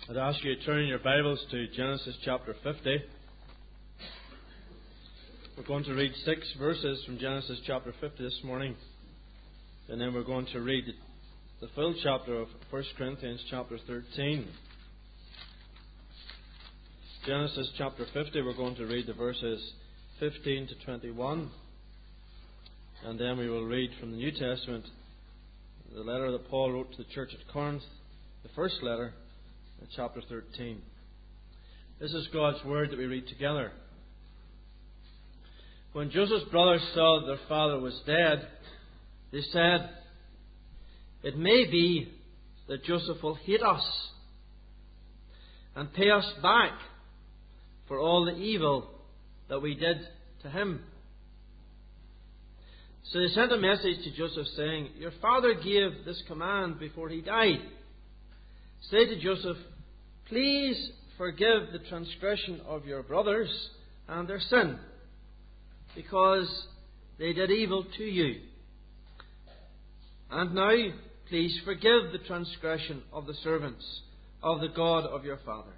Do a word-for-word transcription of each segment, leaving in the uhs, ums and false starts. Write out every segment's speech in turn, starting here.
I'd ask you to turn your Bibles to Genesis chapter fifty. We're going to read six verses from Genesis chapter fifty this morning, and then we're going to read the full chapter of First Corinthians chapter thirteen. Genesis chapter fifty, we're going to read the verses fifteen to twenty-one, and then we will read from the New Testament the letter that Paul wrote to the church at Corinth, the first letter, chapter thirteen. This is God's word that we read together. When Joseph's brothers saw that their father was dead, they said, "It may be that Joseph will hate us and pay us back for all the evil that we did to him." So they sent a message to Joseph saying, "Your father gave this command before he died. Say to Joseph, 'Please forgive the transgression of your brothers and their sin, because they did evil to you. And now, please forgive the transgression of the servants of the God of your father.'"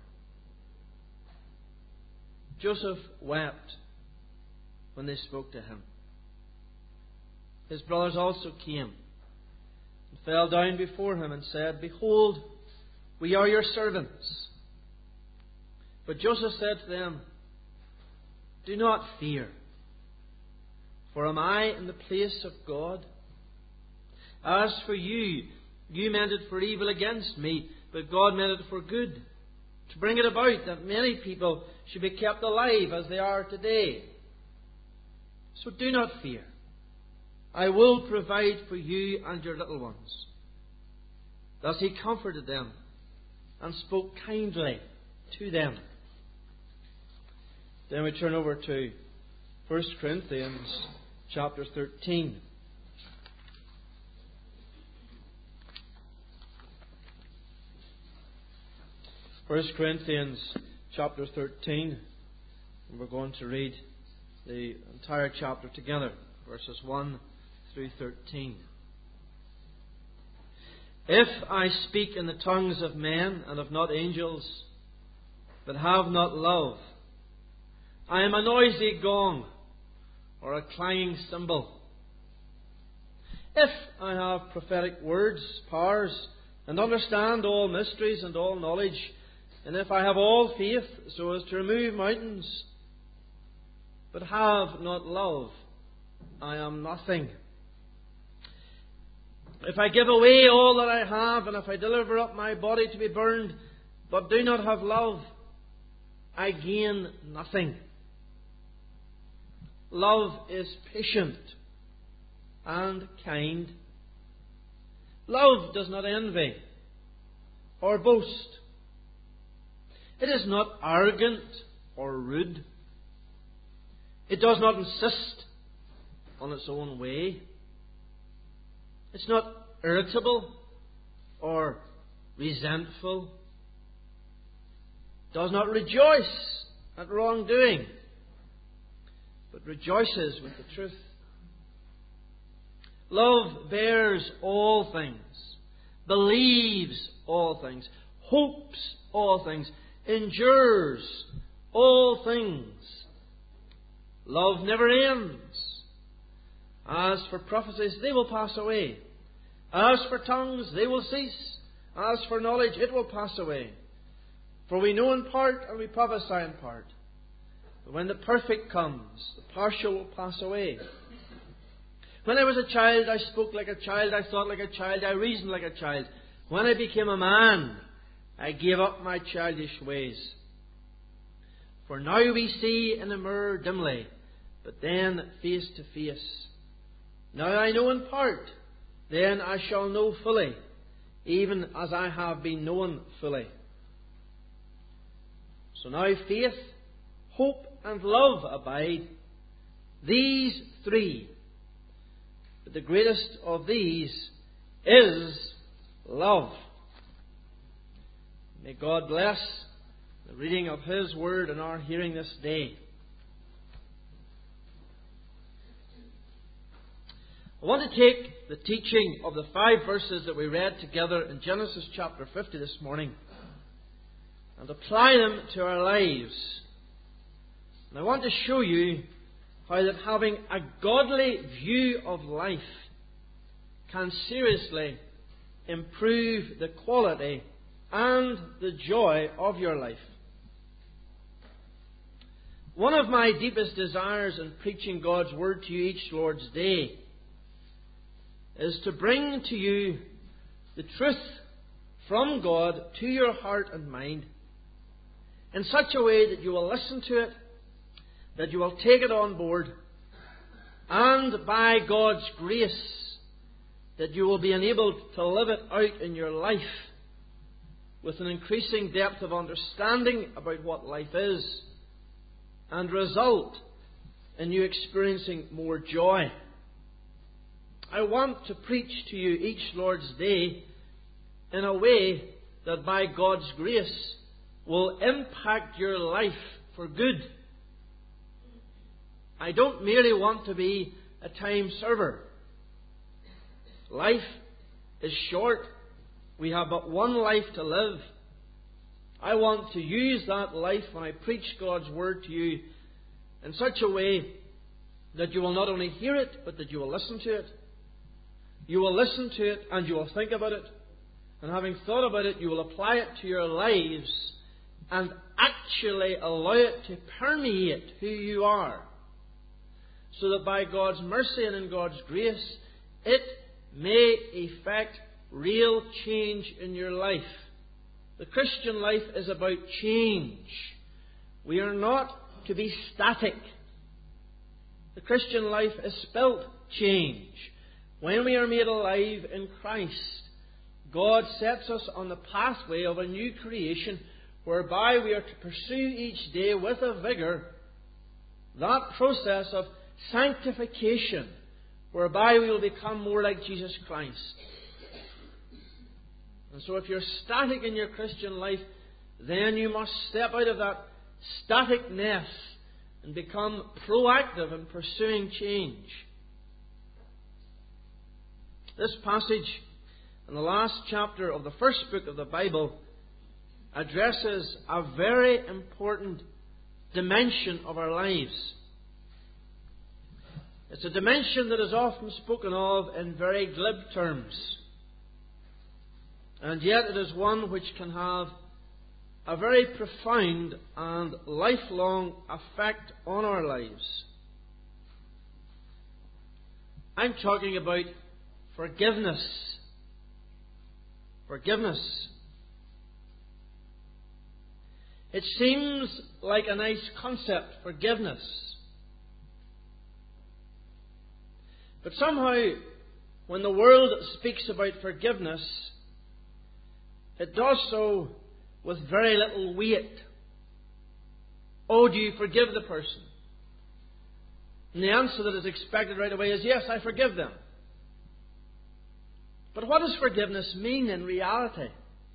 Joseph wept when they spoke to him. His brothers also came and fell down before him and said, "Behold, we are your servants." But Joseph said to them, "Do not fear, for am I in the place of God? As for you, you meant it for evil against me, but God meant it for good, to bring it about that many people should be kept alive as they are today. So do not fear. I will provide for you and your little ones." Thus he comforted them and spoke kindly to them. Then we turn over to First Corinthians chapter thirteen. First Corinthians chapter thirteen. And we're going to read the entire chapter together, verses one through thirteen. "If I speak in the tongues of men and of not angels, but have not love, I am a noisy gong or a clanging cymbal. If I have prophetic words, powers, and understand all mysteries and all knowledge, and if I have all faith so as to remove mountains, but have not love, I am nothing. If I give away all that I have, and if I deliver up my body to be burned, but do not have love, I gain nothing. Love is patient and kind. Love does not envy or boast. It is not arrogant or rude. It does not insist on its own way. It's not irritable or resentful. It does not rejoice at wrongdoing, but rejoices with the truth. Love bears all things, believes all things, hopes all things, endures all things. Love never ends. As for prophecies, they will pass away. As for tongues, they will cease. As for knowledge, it will pass away. For we know in part and we prophesy in part. But when the perfect comes, the partial will pass away. When I was a child, I spoke like a child, I thought like a child, I reasoned like a child. When I became a man, I gave up my childish ways. For now we see in a mirror dimly, but then face to face. Now I know in part, then I shall know fully, even as I have been known fully. So now faith, hope, and love abide, these three. But the greatest of these is love. May God bless the reading of His Word and our hearing this day. I want to take the teaching of the five verses that we read together in Genesis chapter fifty this morning and apply them to our lives. And I want to show you how that having a godly view of life can seriously improve the quality and the joy of your life. One of my deepest desires in preaching God's Word to you each Lord's Day is to bring to you the truth from God to your heart and mind in such a way that you will listen to it, that you will take it on board, and by God's grace that you will be enabled to live it out in your life with an increasing depth of understanding about what life is, and result in you experiencing more joy. I want to preach to you each Lord's Day in a way that by God's grace will impact your life for good. I don't merely want to be a time server. Life is short. We have but one life to live. I want to use that life when I preach God's Word to you in such a way that you will not only hear it, but that you will listen to it. You will listen to it and you will think about it. And having thought about it, you will apply it to your lives and actually allow it to permeate who you are. So that by God's mercy and in God's grace, it may effect real change in your life. The Christian life is about change. We are not to be static. The Christian life is spelt change. When we are made alive in Christ, God sets us on the pathway of a new creation whereby we are to pursue each day with a vigour that process of sanctification whereby we will become more like Jesus Christ. And so if you're static in your Christian life, then you must step out of that staticness and become proactive in pursuing change. This passage in the last chapter of the first book of the Bible addresses a very important dimension of our lives. It's a dimension that is often spoken of in very glib terms. And yet it is one which can have a very profound and lifelong effect on our lives. I'm talking about forgiveness. Forgiveness. It seems like a nice concept, forgiveness. But somehow, when the world speaks about forgiveness, it does so with very little weight. Oh, do you forgive the person? And the answer that is expected right away is, yes, I forgive them. But what does forgiveness mean in reality?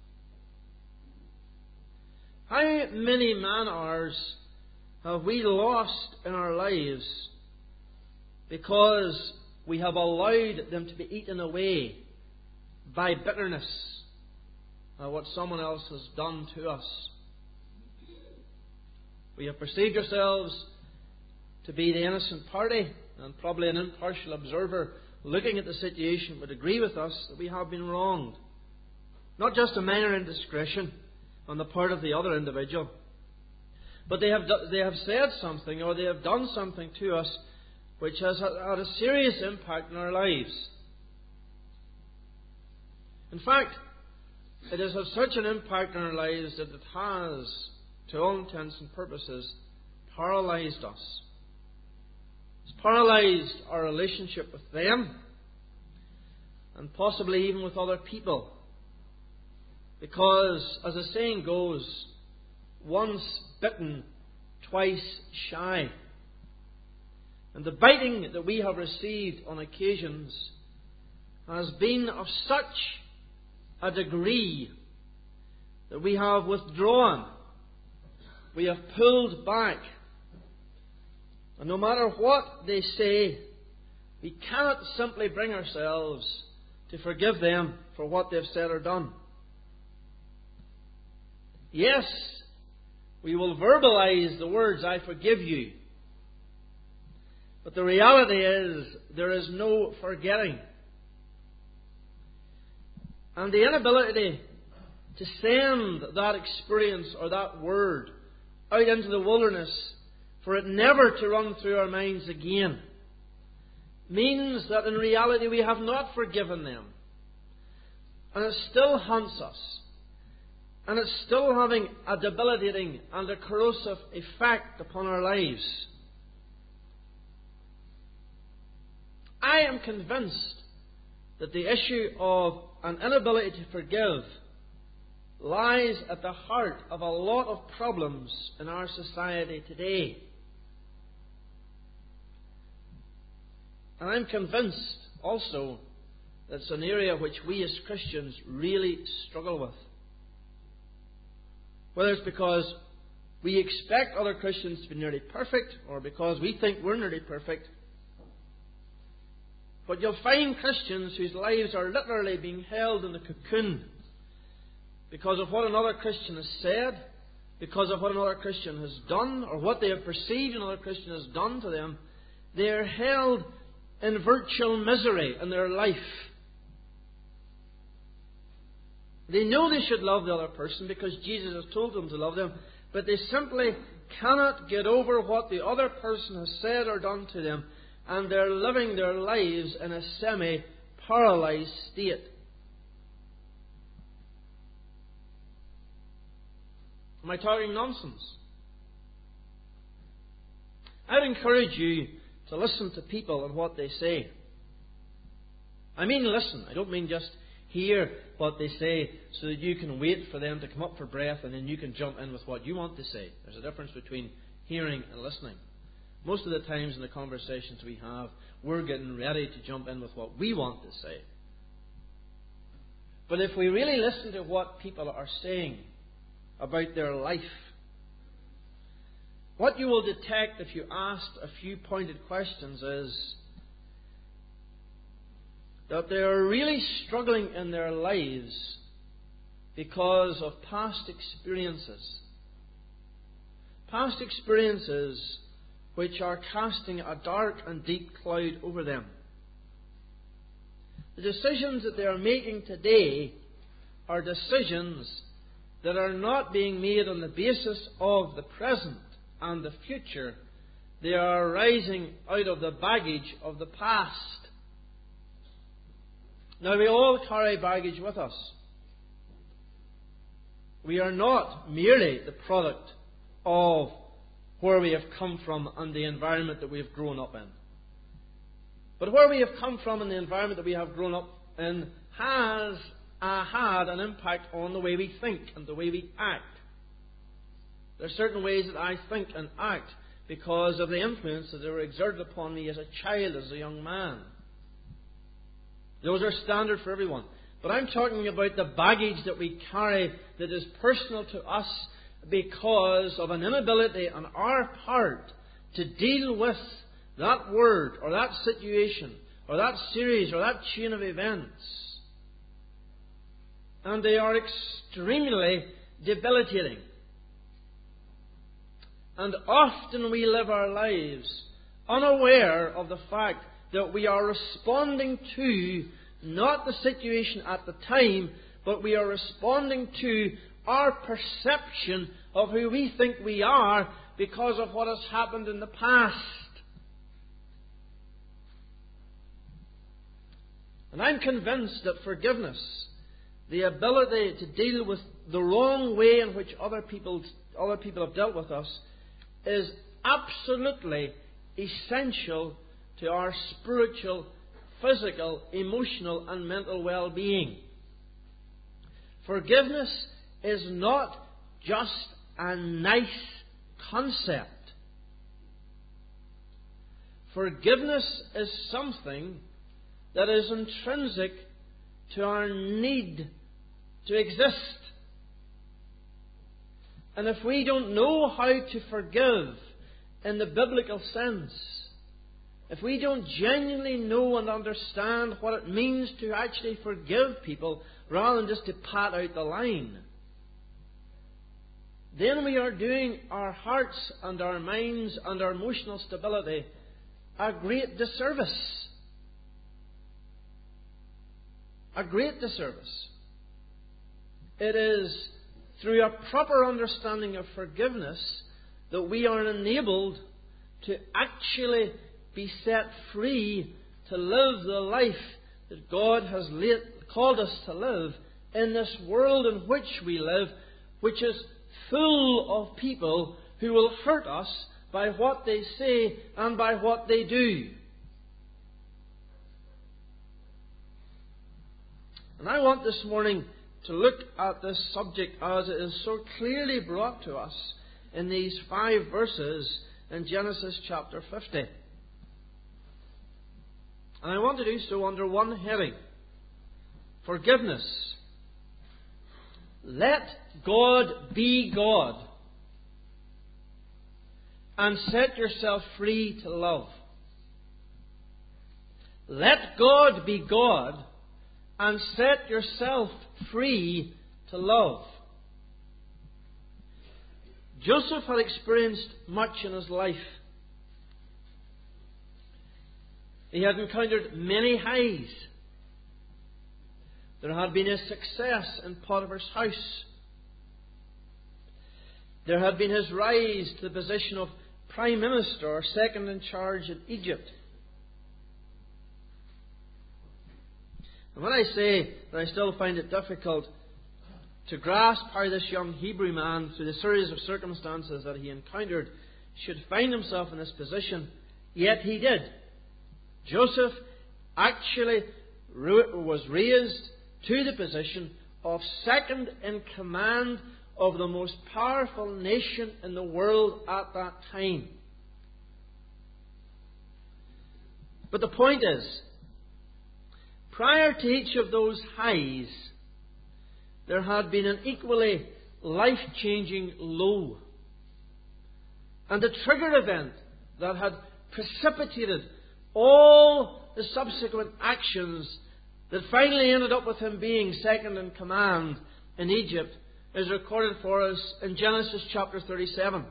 How many man-hours have we lost in our lives because we have allowed them to be eaten away by bitterness of what someone else has done to us? We have perceived ourselves to be the innocent party, and probably an impartial observer looking at the situation would agree with us that we have been wronged. Not just a minor indiscretion on the part of the other individual, but they have do- they have said something or they have done something to us which has had a serious impact on our lives. In fact, it has had such an impact on our lives that it has, to all intents and purposes, paralyzed us. It's paralyzed our relationship with them and possibly even with other people. Because, as the saying goes, once bitten, twice shy. And the biting that we have received on occasions has been of such a degree that we have withdrawn. We have pulled back. And no matter what they say, we cannot simply bring ourselves to forgive them for what they've said or done. Yes, We will verbalize the words, I forgive you. But the reality is, there is no forgetting. And the inability to send that experience or that word out into the wilderness for it never to run through our minds again means that in reality we have not forgiven them. And it still haunts us. And it's still having a debilitating and a corrosive effect upon our lives. I am convinced that the issue of an inability to forgive lies at the heart of a lot of problems in our society today. And I'm convinced also that it's an area which we as Christians really struggle with. Whether it's because we expect other Christians to be nearly perfect, or because we think we're nearly perfect. But you'll find Christians whose lives are literally being held in a cocoon because of what another Christian has said, because of what another Christian has done, or what they have perceived another Christian has done to them. They are held in virtual misery in their life. They know they should love the other person because Jesus has told them to love them, but they simply cannot get over what the other person has said or done to them, and they're living their lives in a semi-paralyzed state. Am I talking nonsense? I'd encourage you to listen to people and what they say. I mean listen. I don't mean just hear what they say so that you can wait for them to come up for breath and then you can jump in with what you want to say. There's a difference between hearing and listening. Most of the times in the conversations we have, we're getting ready to jump in with what we want to say. But if we really listen to what people are saying about their life, what you will detect if you ask a few pointed questions is that they are really struggling in their lives because of past experiences. Past experiences which are casting a dark and deep cloud over them. The decisions that they are making today are decisions that are not being made on the basis of the present and the future. They are arising out of the baggage of the past. Now, we all carry baggage with us. We are not merely the product of where we have come from and the environment that we have grown up in. But where we have come from and the environment that we have grown up in has uh, had an impact on the way we think and the way we act. There are certain ways that I think and act because of the influence that they were exerted upon me as a child, as a young man. Those are standard for everyone. But I'm talking about the baggage that we carry that is personal to us because of an inability on our part to deal with that word or that situation or that series or that chain of events. And they are extremely debilitating. And often we live our lives unaware of the fact that we are responding to not the situation at the time, but we are responding to our perception of who we think we are because of what has happened in the past. And I'm convinced that forgiveness, the ability to deal with the wrong way in which other people, other people have dealt with us, is absolutely essential to our spiritual, physical, emotional and mental well-being. Forgiveness is not just a nice concept. Forgiveness is something that is intrinsic to our need to exist. And if we don't know how to forgive in the biblical sense, if we don't genuinely know and understand what it means to actually forgive people rather than just to pat out the line, then we are doing our hearts and our minds and our emotional stability a great disservice. A great disservice. It is through a proper understanding of forgiveness that we are enabled to actually be set free to live the life that God has laid, called us to live in this world in which we live, which is full of people who will hurt us by what they say and by what they do. And I want this morning to look at this subject as it is so clearly brought to us in these five verses in Genesis chapter fifty. And I want to do so under one heading: forgiveness. Let God be God and set yourself free to love. Let God be God and set yourself free to love. Joseph had experienced much in his life. He had encountered many highs. There had been a success in Potiphar's house. There had been his rise to the position of Prime Minister or second in charge in Egypt. And when I say that I still find it difficult to grasp how this young Hebrew man, through the series of circumstances that he encountered, should find himself in this position, yet he did. Joseph actually was raised to the position of second in command of the most powerful nation in the world at that time. But the point is, prior to each of those highs, there had been an equally life-changing low. And the trigger event that had precipitated all the subsequent actions that finally ended up with him being second in command in Egypt is recorded for us in Genesis chapter thirty-seven.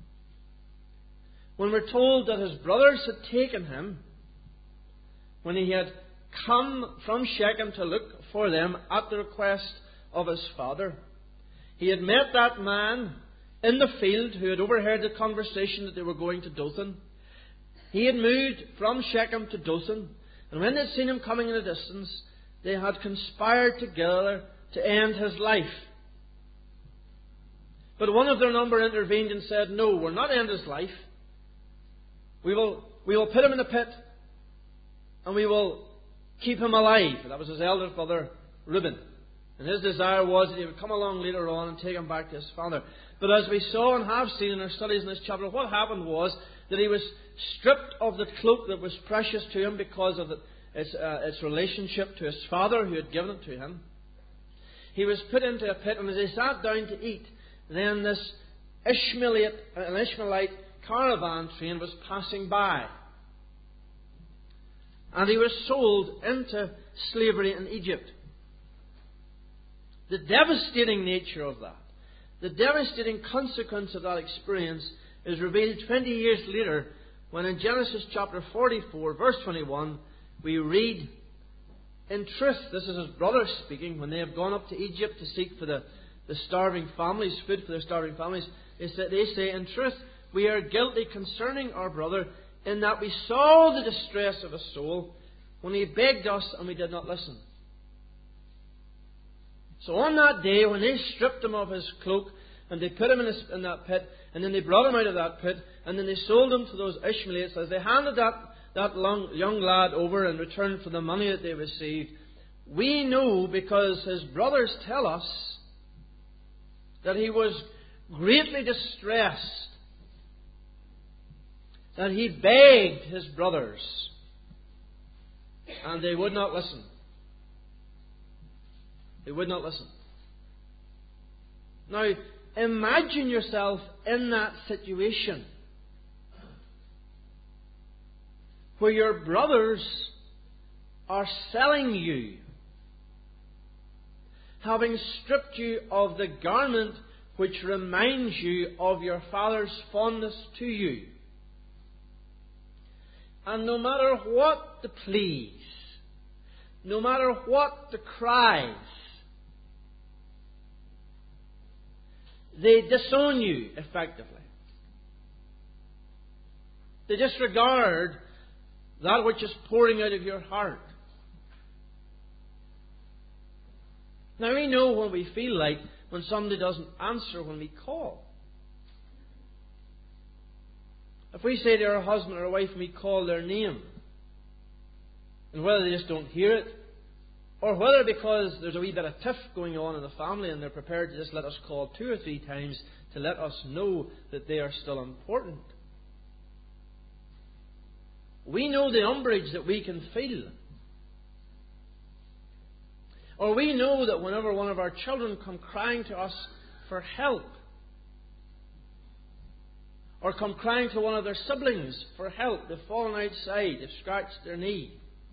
When we're told that his brothers had taken him, when he had come from Shechem to look for them at the request of his father, he had met that man in the field who had overheard the conversation that they were going to Dothan. He had moved from Shechem to Dothan, and when they'd seen him coming in the distance, they had conspired together to end his life. But one of their number intervened and said, "No, we'll not end his life. We will, we will put him in a pit, and we will keep him alive." That was his elder brother, Reuben. And his desire was that he would come along later on and take him back to his father. But as we saw and have seen in our studies in this chapter, what happened was that he was stripped of the cloak that was precious to him because of its, uh, its relationship to his father who had given it to him. He was put into a pit, and as he sat down to eat, then this Ishmaelite, an Ishmaelite caravan train was passing by. And he was sold into slavery in Egypt. The devastating nature of that, the devastating consequence of that experience is revealed twenty years later when in Genesis chapter forty-four, verse twenty-one, we read, "In truth," this is his brothers speaking, when they have gone up to Egypt to seek for the, the starving families, food for their starving families, they say, they say, "In truth, we are guilty concerning our brother, in that we saw the distress of his soul when he begged us and we did not listen." So on that day, when they stripped him of his cloak and they put him in, his, in that pit, and then they brought him out of that pit, and then they sold him to those Ishmaelites, as they handed that, that long, young lad over in return for the money that they received, we know, because his brothers tell us, that he was greatly distressed, that he begged his brothers, and they would not listen. They would not listen. Now, imagine yourself in that situation where your brothers are selling you, having stripped you of the garment which reminds you of your Father's fondness to you. And no matter what the pleas, no matter what the cries, they disown you effectively. They disregard that which is pouring out of your heart. Now we know when we feel like when somebody doesn't answer when we call. If we say to our husband or our wife and we call their name, and whether they just don't hear it, or whether because there's a wee bit of tiff going on in the family and they're prepared to just let us call two or three times to let us know that they are still important. We know the umbrage that we can feel. Or we know that whenever one of our children come crying to us for help, or come crying to one of their siblings for help, they've fallen outside, they've scratched their knee.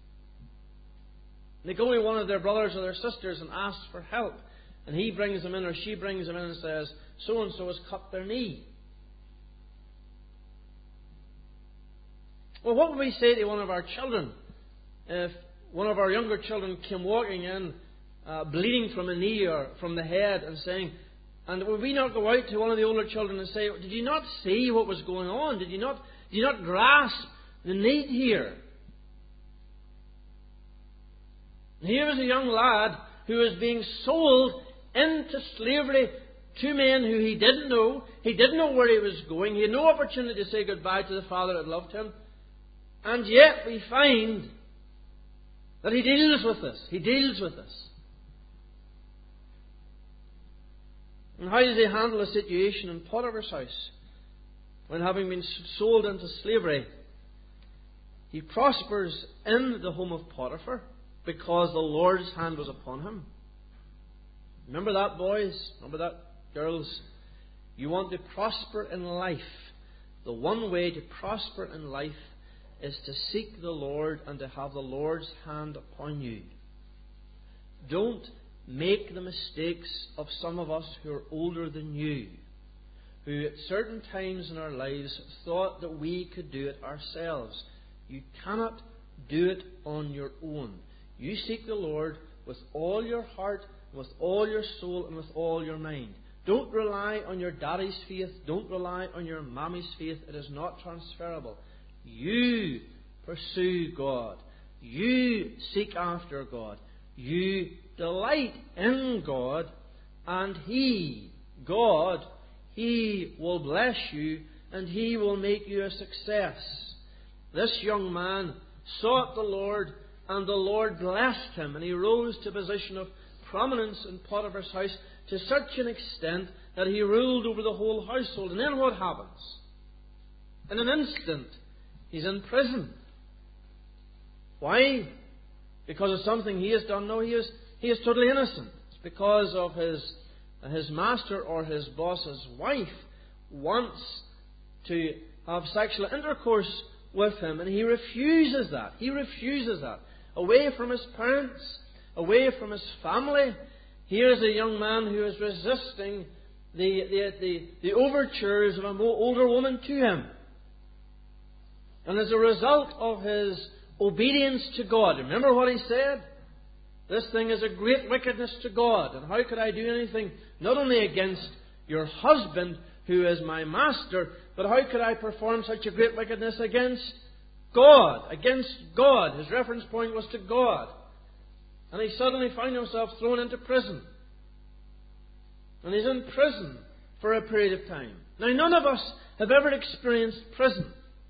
They go to one of their brothers or their sisters and ask for help, and he brings them in or she brings them in and says, so-and-so has cut their knee. Well, what would we say to one of our children if one of our younger children came walking in uh, bleeding from a knee or from the head and saying, and would we not go out to one of the older children and say, did you not see what was going on? Did you not, did you not grasp the need here? And here was a young lad who was being sold into slavery to men who he didn't know. He didn't know where he was going. He had no opportunity to say goodbye to the father that loved him. And yet we find that he deals with this. He deals with this. And how does he handle a situation in Potiphar's house when, having been sold into slavery, he prospers in the home of Potiphar because the Lord's hand was upon him? Remember that, boys? Remember that, girls? You want to prosper in life. The one way to prosper in life is to seek the Lord and to have the Lord's hand upon you. Don't make the mistakes of some of us who are older than you, who at certain times in our lives thought that we could do it ourselves. You cannot do it on your own. You seek the Lord with all your heart, with all your soul, and with all your mind. Don't rely on your daddy's faith. Don't rely on your mommy's faith. It is not transferable. You pursue God. You seek after God. You delight in God, and He, God, He will bless you and He will make you a success. This young man sought the Lord, and the Lord blessed him, and he rose to a position of prominence in Potiphar's house to such an extent that he ruled over the whole household. And then what happens? In an instant, he's in prison. Why? Because of something he has done? No, he is, he is totally innocent. It's because of his, his master or his boss's wife wants to have sexual intercourse with him, and he refuses that. He refuses that. Away from his parents, away from his family. Here's a young man who is resisting the, the, the, the overtures of an older woman to him. And as a result of his obedience to God, remember what he said? This thing is a great wickedness to God. And how could I do anything not only against your husband, who is my master, but how could I perform such a great wickedness against God? Against God. His reference point was to God. And he suddenly found himself thrown into prison. And he's in prison for a period of time. Now, none of us have ever experienced prison.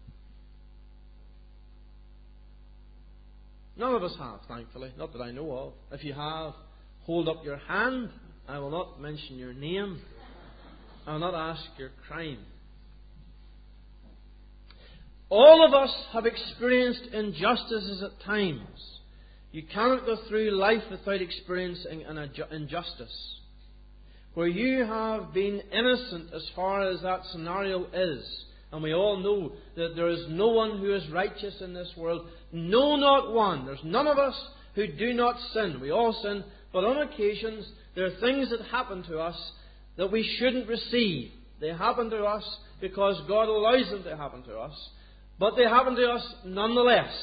None of us have, thankfully. Not that I know of. If you have, hold up your hand. I will not mention your name. I will not ask your crime. All of us have experienced injustices at times. You cannot go through life without experiencing an injustice. Where you have been innocent as far as that scenario is. And we all know that there is no one who is righteous in this world. No, not one. There's none of us who do not sin. We all sin. But on occasions, there are things that happen to us that we shouldn't receive. They happen to us because God allows them to happen to us, but they happen to us nonetheless.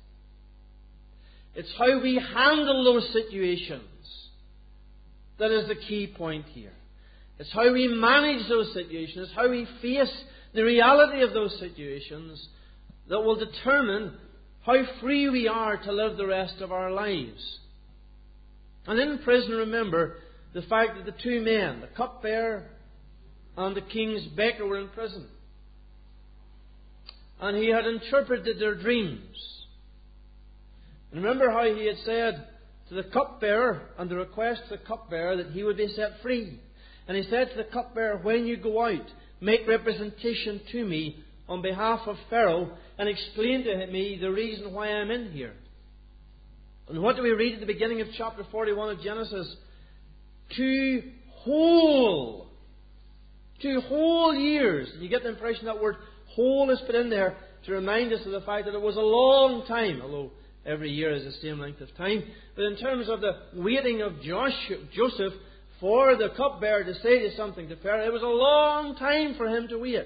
It's how we handle those situations that is the key point here. It's how we manage those situations, it's how we face the reality of those situations that will determine how free we are to live the rest of our lives. And in prison, remember the fact that the two men, the cupbearer and the king's baker, were in prison. And he had interpreted their dreams. And remember how he had said to the cupbearer, and the request to the cupbearer, that he would be set free. And he said to the cupbearer, when you go out, make representation to me on behalf of Pharaoh, and explain to me the reason why I'm in here. And what do we read at the beginning of chapter forty-one of Genesis? Two whole, two whole years. You get the impression that word whole is put in there to remind us of the fact that it was a long time, although every year is the same length of time. But in terms of the waiting of Joseph for the cupbearer to say to something to Pharaoh, it was a long time for him to wait.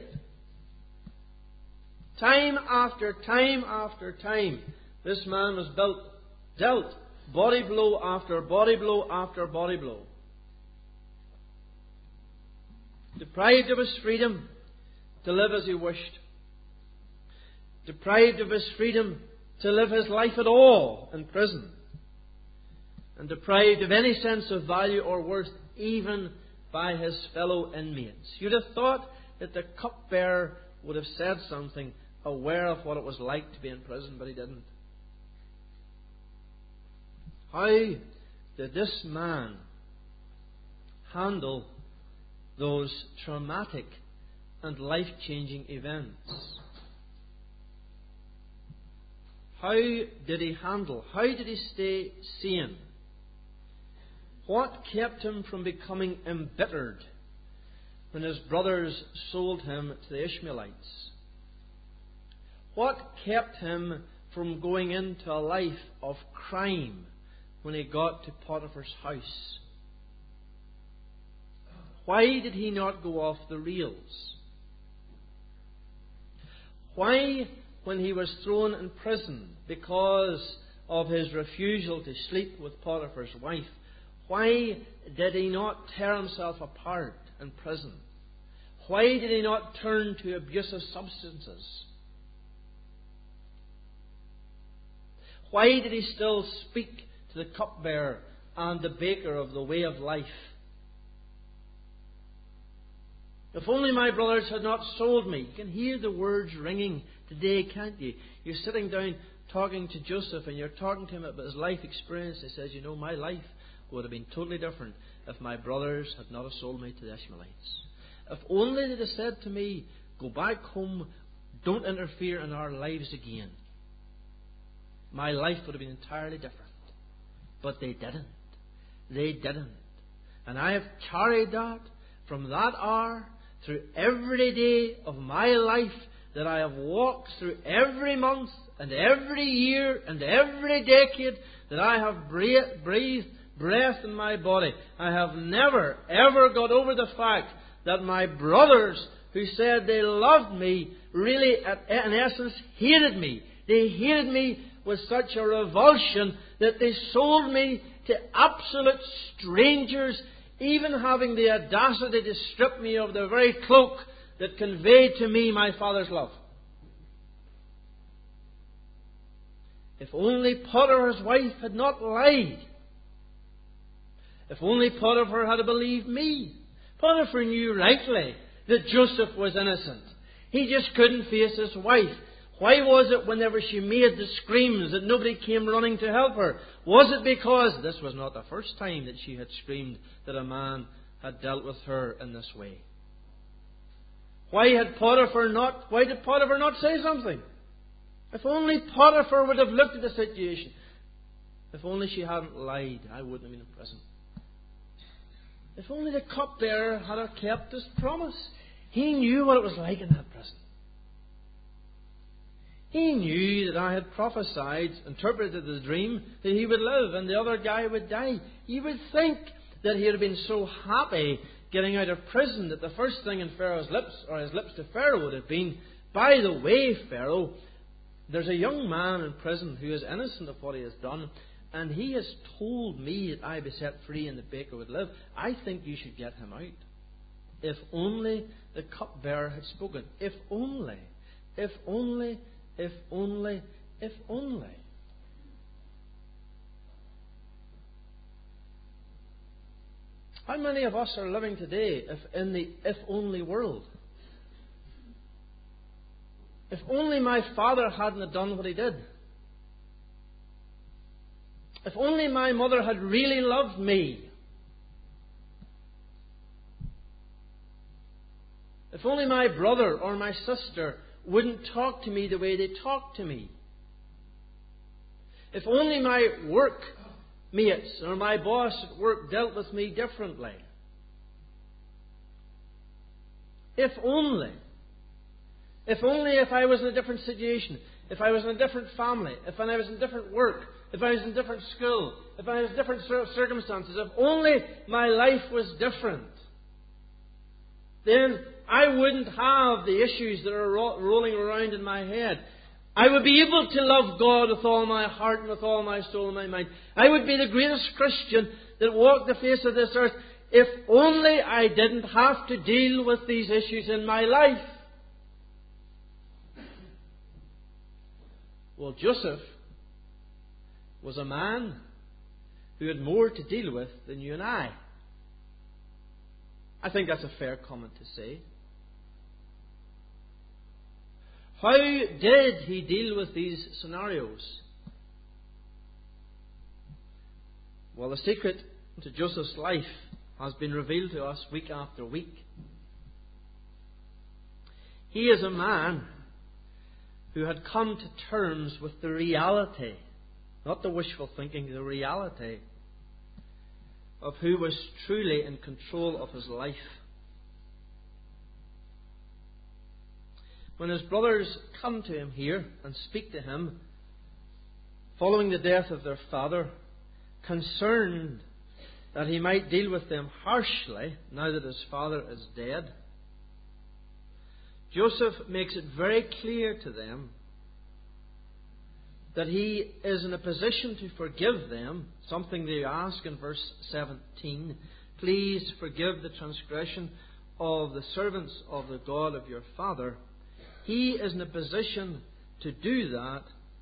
Time after time after time, this man was built, dealt body blow after body blow after body blow. Deprived of his freedom to live as he wished. Deprived of his freedom to live his life at all in prison. And deprived of any sense of value or worth even by his fellow inmates. You'd have thought that the cupbearer would have said something, aware of what it was like to be in prison, but he didn't. How did this man handle those traumatic and life-changing events? How did he handle? How did he stay sane? What kept him from becoming embittered when his brothers sold him to the Ishmaelites? What kept him from going into a life of crime when he got to Potiphar's house? Why did he not go off the rails? Why, when he was thrown in prison because of his refusal to sleep with Potiphar's wife, why did he not tear himself apart in prison? Why did he not turn to abusive substances? Why did he still speak to the cupbearer and the baker of the way of life? If only my brothers had not sold me. You can hear the words ringing today, can't you? You're sitting down talking to Joseph and you're talking to him about his life experience. He says, you know, my life would have been totally different if my brothers had not sold me to the Ishmaelites. If only they'd have said to me, go back home, don't interfere in our lives again, my life would have been entirely different. But they didn't. They didn't. And I have carried that from that hour through every day of my life that I have walked, through every month and every year and every decade that I have breathed breath in my body. I have never, ever got over the fact that my brothers who said they loved me really, in essence, hated me. They hated me with such a revulsion that they sold me to absolute strangers, even having the audacity to strip me of the very cloak that conveyed to me my Father's love. If only Potiphar's wife had not lied. If only Potiphar had believed me. Potiphar knew rightly that Joseph was innocent. He just couldn't face his wife. Why was it whenever she made the screams that nobody came running to help her? Was it because this was not the first time that she had screamed that a man had dealt with her in this way? Why had Potiphar not, why did Potiphar not say something? If only Potiphar would have looked at the situation. If only she hadn't lied, I wouldn't have been in prison. If only the cupbearer had kept his promise. He knew what it was like in that prison. He knew that I had prophesied, interpreted the dream, that he would live and the other guy would die. You would think that he had been so happy getting out of prison, that the first thing in Pharaoh's lips, or his lips to Pharaoh, would have been, "By the way, Pharaoh, there's a young man in prison who is innocent of what he has done, and he has told me that I be set free and the baker would live. I think you should get him out." If only the cupbearer had spoken. If only, if only, if only, if only. How many of us are living today if in the if only world? If only my father hadn't have done what he did. If only my mother had really loved me. If only my brother or my sister wouldn't talk to me the way they talk to me. If only my work mates or my boss at work dealt with me differently. If only. If only if I was in a different situation, if I was in a different family, if I was in different work, if I was in different school, if I was in different circumstances, if only my life was different, then I wouldn't have the issues that are ro- rolling around in my head. I would be able to love God with all my heart and with all my soul and my mind. I would be the greatest Christian that walked the face of this earth if only I didn't have to deal with these issues in my life. Well, Joseph was a man who had more to deal with than you and I. I think that's a fair comment to say. How did he deal with these scenarios? Well, the secret to Joseph's life has been revealed to us week after week. He is a man who had come to terms with the reality, not the wishful thinking, the reality of who was truly in control of his life. When his brothers come to him here and speak to him following the death of their father, concerned that he might deal with them harshly now that his father is dead, Joseph makes it very clear to them that he is in a position to forgive them, something they ask in verse seventeen. "Please forgive the transgression of the servants of the God of your father." He is in a position to do that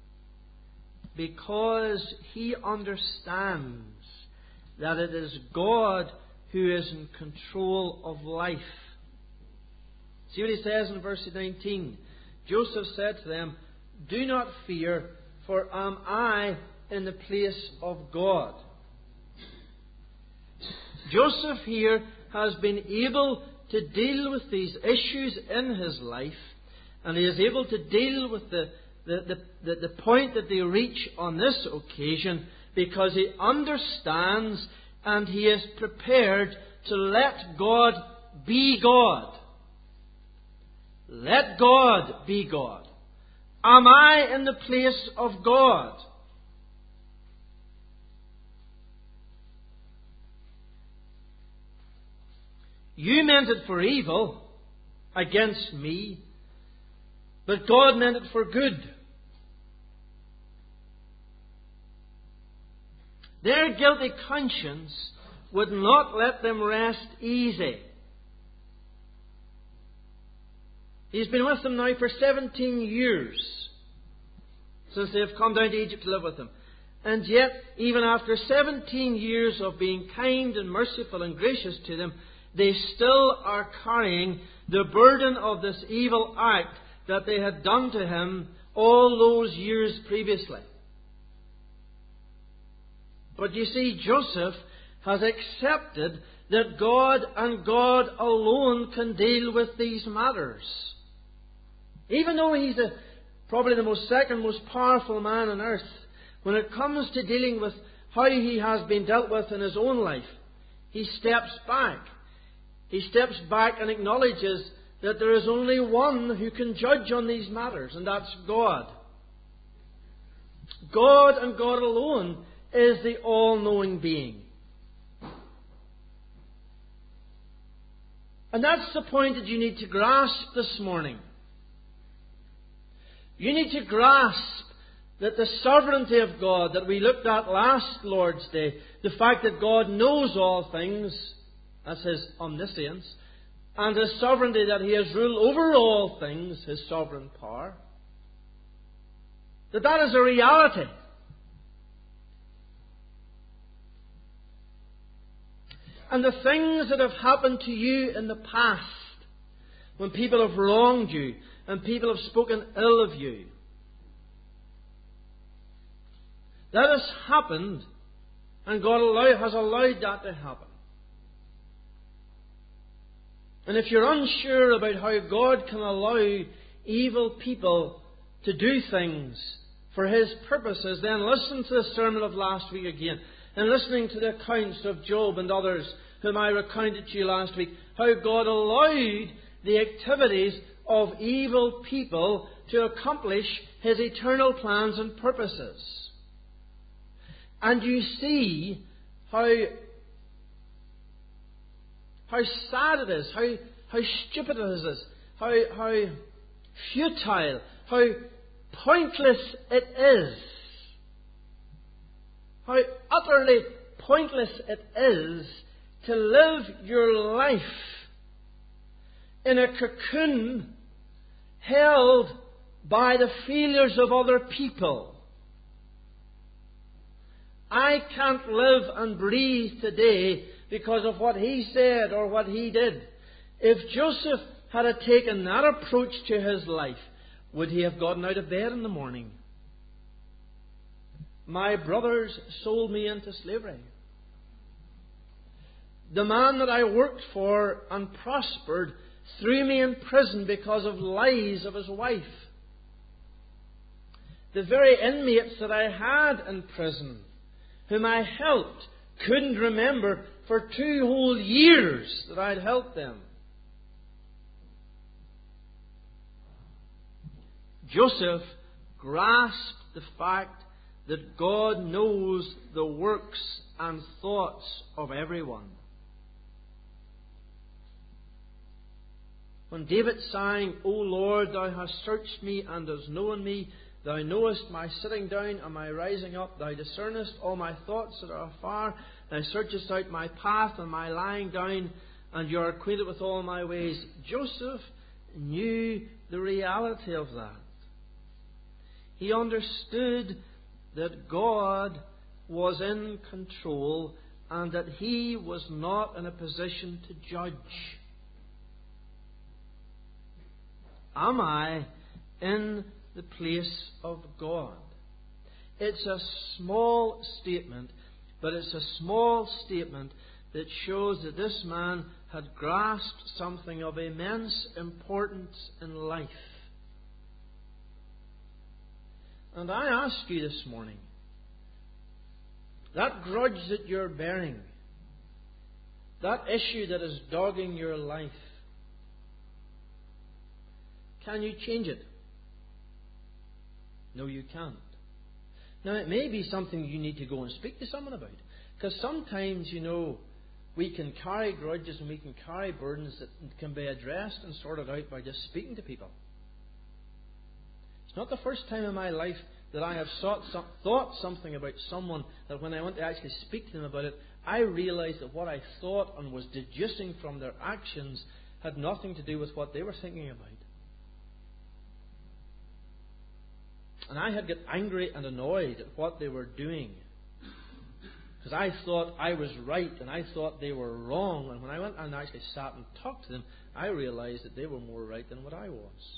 because he understands that it is God who is in control of life. See what he says in verse nineteen. Joseph said to them, "Do not fear, for am I in the place of God?" Joseph here has been able to deal with these issues in his life, and he is able to deal with the, the, the, the point that they reach on this occasion because he understands and he is prepared to let God be God. Let God be God. Am I in the place of God? You meant it for evil against me, but God meant it for good. Their guilty conscience would not let them rest easy. He's been with them now for seventeen years, since they have come down to Egypt to live with him. And yet, even after seventeen years of being kind and merciful and gracious to them, they still are carrying the burden of this evil act that they had done to him all those years previously. But you see, Joseph has accepted that God and God alone can deal with these matters. Even though he's a, probably the most second most powerful man on earth, when it comes to dealing with how he has been dealt with in his own life, he steps back. He steps back and acknowledges that there is only one who can judge on these matters, and that's God. God and God alone is the all-knowing being. And that's the point that you need to grasp this morning. You need to grasp that the sovereignty of God that we looked at last Lord's Day, the fact that God knows all things, that's His omniscience, and His sovereignty that He has rule over all things, His sovereign power, that that is a reality. And the things that have happened to you in the past, when people have wronged you and people have spoken ill of you, that has happened, and God allow, has allowed that to happen. And if you're unsure about how God can allow evil people to do things for His purposes, then listen to the sermon of last week again. And listening to the accounts of Job and others whom I recounted to you last week, how God allowed the activities of evil people to accomplish His eternal plans and purposes. And you see how, how sad it is, how, how stupid it is, how, how futile, how pointless it is. How utterly pointless it is to live your life in a cocoon held by the failures of other people. I can't live and breathe today because of what he said or what he did. If Joseph had taken that approach to his life, would he have gotten out of bed in the morning? My brothers sold me into slavery. The man that I worked for and prospered threw me in prison because of lies of his wife. The very inmates that I had in prison, whom I helped, couldn't remember for two whole years that I'd helped them. Joseph grasped the fact that God knows the works and thoughts of everyone. When David sang, O Lord, Thou hast searched me and hast known me. Thou knowest my sitting down and my rising up. Thou discernest all my thoughts that are afar. Thou searchest out my path and my lying down, and you are acquainted with all my ways. Joseph knew the reality of that. He understood that God was in control and that he was not in a position to judge. Am I in the place of God? It's a small statement, but it's a small statement that shows that this man had grasped something of immense importance in life. And I ask you this morning, that grudge that you're bearing, that issue that is dogging your life, can you change it? No, you can't. Now, it may be something you need to go and speak to someone about. Because sometimes, you know, we can carry grudges and we can carry burdens that can be addressed and sorted out by just speaking to people. It's not the first time in my life that I have sought some, thought something about someone that when I went to actually speak to them about it, I realized that what I thought and was deducing from their actions had nothing to do with what they were thinking about. And I had got angry and annoyed at what they were doing. Because I thought I was right and I thought they were wrong. And when I went and actually sat and talked to them, I realized that they were more right than what I was.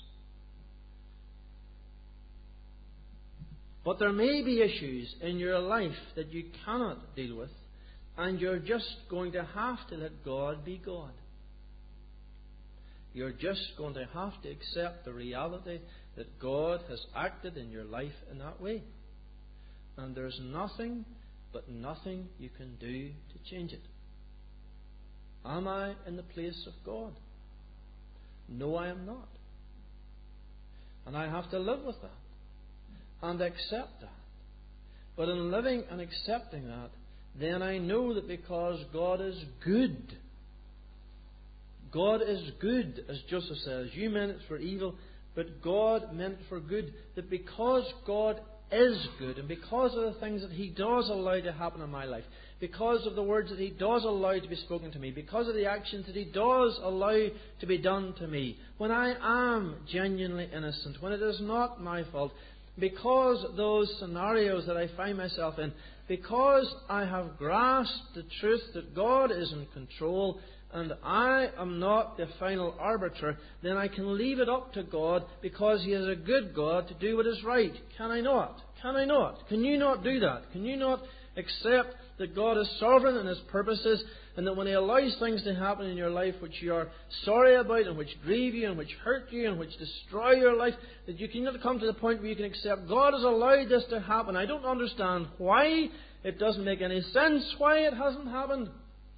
But there may be issues in your life that you cannot deal with, and you're just going to have to let God be God. You're just going to have to accept the reality that God has acted in your life in that way. And there's nothing but nothing you can do to change it. Am I in the place of God? No, I am not. And I have to live with that and accept that. But in living and accepting that, then I know that because God is good, God is good, as Joseph says. You meant it for evil, but God meant it for good. That because God is good, and because of the things that He does allow to happen in my life, because of the words that He does allow to be spoken to me, because of the actions that He does allow to be done to me, when I am genuinely innocent, when it is not my fault, because those scenarios that I find myself in, because I have grasped the truth that God is in control and I am not the final arbiter, then I can leave it up to God, because He is a good God, to do what is right. Can I not? Can I not? Can you not do that? Can you not accept that God is sovereign in His purposes, and that when He allows things to happen in your life which you are sorry about, and which grieve you, and which hurt you, and which destroy your life, that you cannot come to the point where you can accept God has allowed this to happen. I don't understand why. It doesn't make any sense why it hasn't happened.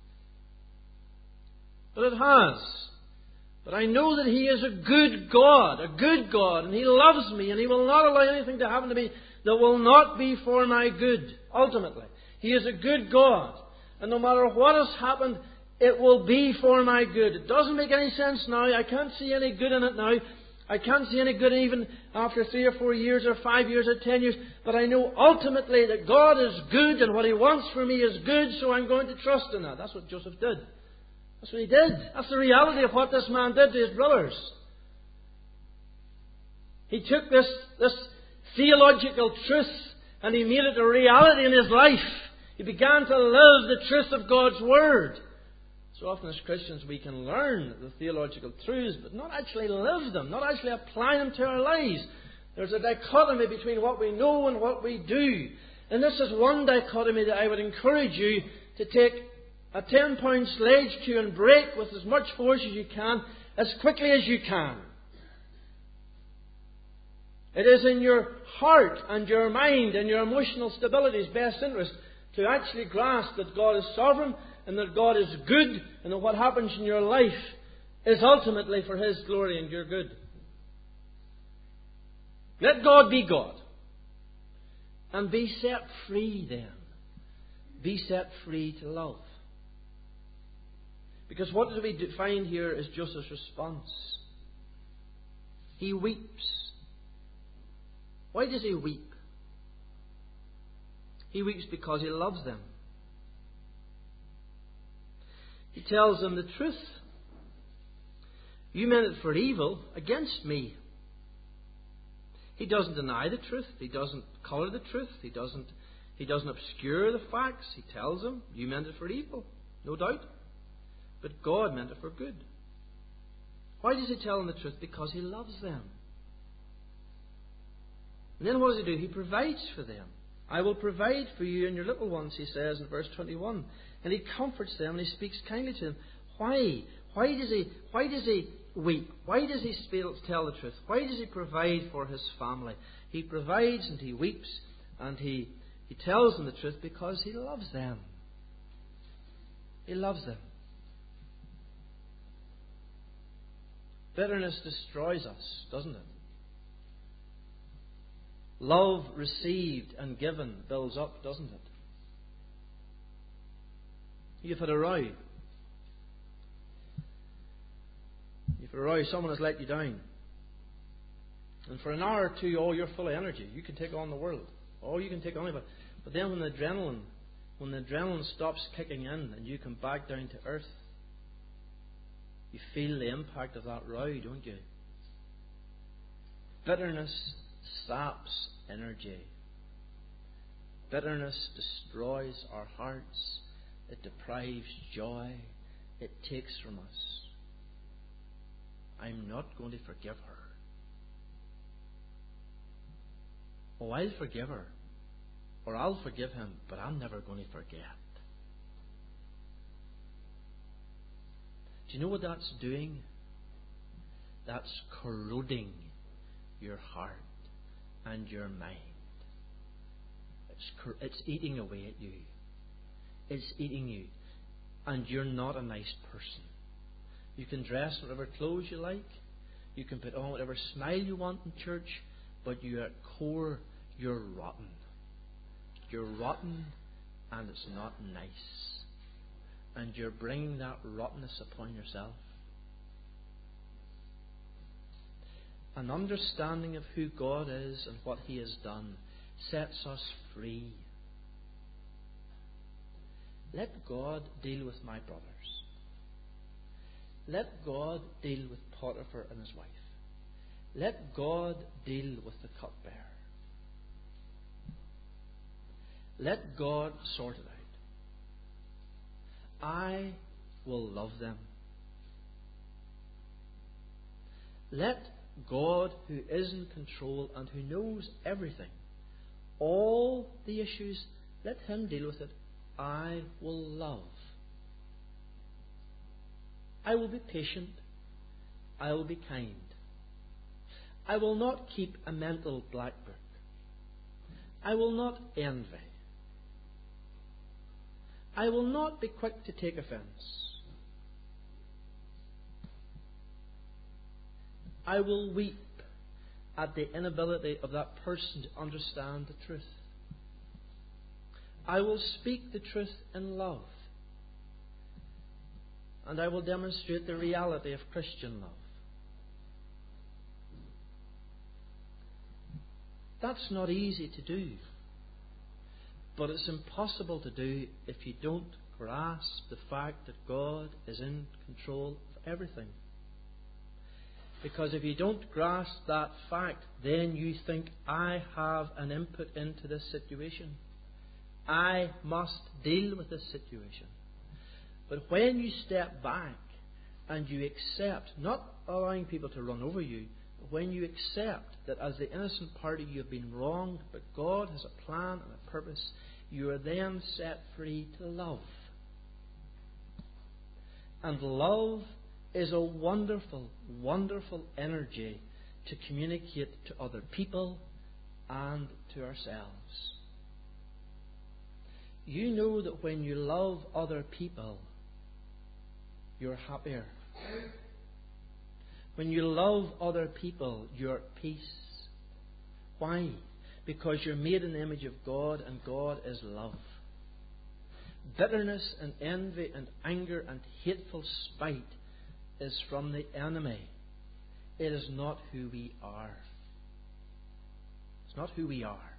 But it has. But I know that He is a good God, a good God, and He loves me, and He will not allow anything to happen to me that will not be for my good, ultimately. He is a good God. And no matter what has happened, it will be for my good. It doesn't make any sense now. I can't see any good in it now. I can't see any good even after three or four years or five years or ten years. But I know ultimately that God is good, and what He wants for me is good, so I'm going to trust in that. That's what Joseph did. That's what he did. That's the reality of what this man did to his brothers. He took this, this theological truth and he made it a reality in his life. He began to live the truth of God's Word. So often as Christians we can learn the theological truths, but not actually live them, not actually apply them to our lives. There's a dichotomy between what we know and what we do. And this is one dichotomy that I would encourage you to take a ten pound sledge to and break with as much force as you can, as quickly as you can. It is in your heart and your mind and your emotional stability's best interest to actually grasp that God is sovereign and that God is good, and that what happens in your life is ultimately for His glory and your good. Let God be God. And be set free then. Be set free to love. Because what do we find here is Joseph's response. He weeps. Why does he weep? He weeps because he loves them. He tells them the truth. You meant it for evil against me. He doesn't deny the truth. He doesn't colour the truth. He doesn't, he doesn't obscure the facts. He tells them, you meant it for evil, no doubt. But God meant it for good. Why does he tell them the truth? Because he loves them. And then what does he do? He provides for them. I will provide for you and your little ones, he says in verse twenty-one. And he comforts them and he speaks kindly to them. Why? Why does he, why does he weep? Why does he tell the truth? Why does he provide for his family? He provides and he weeps and he, he tells them the truth because he loves them. He loves them. Bitterness destroys us, doesn't it? Love received and given builds up, doesn't it? You've had a row. You've had a row, someone has let you down. And for an hour or two, oh, you're full of energy. You can take on the world. Oh, you can take on it. But then when the adrenaline, when the adrenaline stops kicking in and you come back down to earth, you feel the impact of that row, don't you? Bitterness saps energy. Bitterness destroys our hearts. It deprives joy. It takes from us. I'm not going to forgive her. Oh, I'll forgive her. Or I'll forgive him, but I'm never going to forget. Do you know what that's doing? That's corroding your heart and your mind. It's, it's eating away at you. It's eating you. And you're not a nice person. You can dress whatever clothes you like. You can put on whatever smile you want in church. But you at core, you're rotten. You're rotten and it's not nice. And you're bringing that rottenness upon yourself. An understanding of who God is and what He has done sets us free. Let God deal with my brothers. Let God deal with Potiphar and his wife. Let God deal with the cupbearer. Let God sort it out. I will love them. Let God, who is in control and who knows everything, all the issues, let Him deal with it. I will love. I will be patient. I will be kind. I will not keep a mental black book. I will not envy. I will not be quick to take offence. I will weep at the inability of that person to understand the truth. I will speak the truth in love. And I will demonstrate the reality of Christian love. That's not easy to do. But it's impossible to do if you don't grasp the fact that God is in control of everything. Because if you don't grasp that fact, then you think, I have an input into this situation. I must deal with this situation. But when you step back and you accept, not allowing people to run over you, but when you accept that as the innocent party you have been wronged, but God has a plan and a purpose, you are then set free to love. And love is a wonderful, wonderful energy to communicate to other people and to ourselves. You know that when you love other people, you're happier. When you love other people, you're at peace. Why? Because you're made in the image of God, and God is love. Bitterness and envy and anger and hateful spite is from the enemy. It is not who we are. It's not who we are.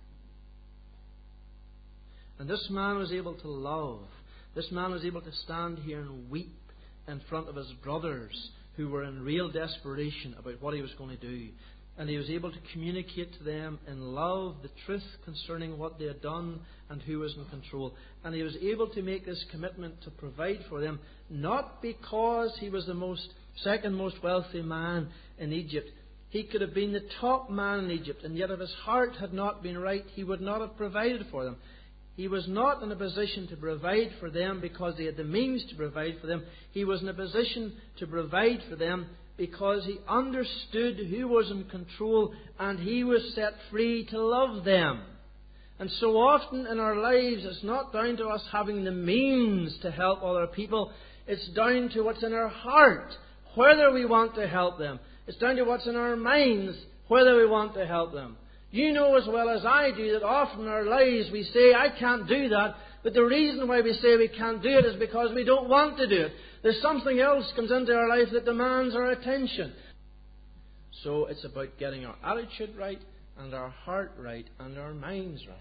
And this man was able to love. This man was able to stand here and weep in front of his brothers who were in real desperation about what he was going to do. And he was able to communicate to them in love the truth concerning what they had done and who was in control. And he was able to make this commitment to provide for them, not because he was the most second most wealthy man in Egypt. He could have been the top man in Egypt, and yet if his heart had not been right, he would not have provided for them. He was not in a position to provide for them because he had the means to provide for them. He was in a position to provide for them because he understood who was in control, and he was set free to love them. And so often in our lives, it's not down to us having the means to help other people. It's down to what's in our heart, whether we want to help them. It's down to what's in our minds, whether we want to help them. You know as well as I do that often in our lives we say, I can't do that. But the reason why we say we can't do it is because we don't want to do it. There's something else comes into our life that demands our attention. So it's about getting our attitude right and our heart right and our minds right.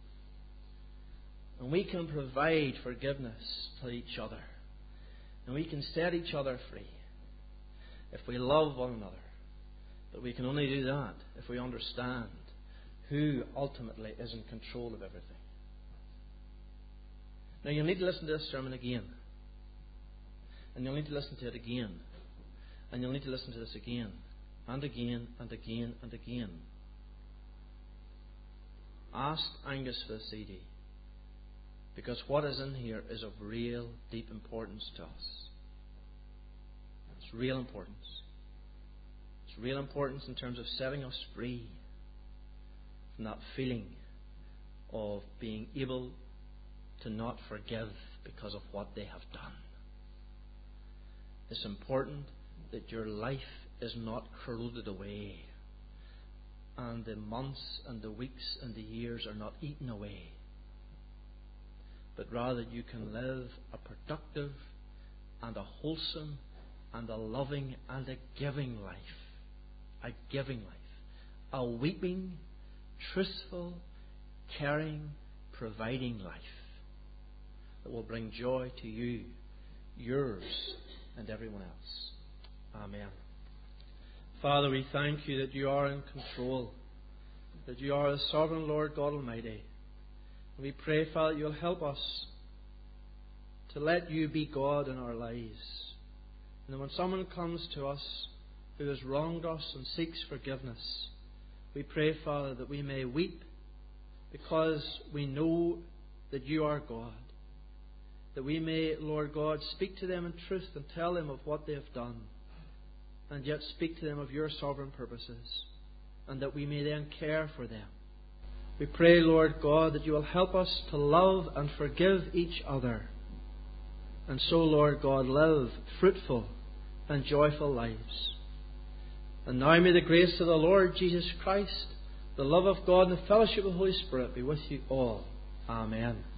And we can provide forgiveness to each other. And we can set each other free if we love one another. But we can only do that if we understand who ultimately is in control of everything. Now you'll need to listen to this sermon again. And you'll need to listen to it again. And you'll need to listen to this again. And again, and again, and again. Ask Angus for the C D. Because what is in here is of real, deep importance to us. It's real importance. It's real importance in terms of setting us free from that feeling of being able to not forgive because of what they have done. It's important that your life is not corroded away and the months and the weeks and the years are not eaten away, but rather you can live a productive and a wholesome and a loving and a giving life a giving life, a weeping, truthful, caring, providing life that will bring joy to you, yours, and everyone else. Amen. Father, we thank you that you are in control, that you are the sovereign Lord God Almighty. And we pray, Father, you'll help us to let you be God in our lives. And that when someone comes to us who has wronged us and seeks forgiveness, we pray, Father, that we may weep because we know that you are God. That we may, Lord God, speak to them in truth and tell them of what they have done, and yet speak to them of your sovereign purposes, and that we may then care for them. We pray, Lord God, that you will help us to love and forgive each other, and so, Lord God, live fruitful and joyful lives. And now may the grace of the Lord Jesus Christ, the love of God, and the fellowship of the Holy Spirit be with you all. Amen.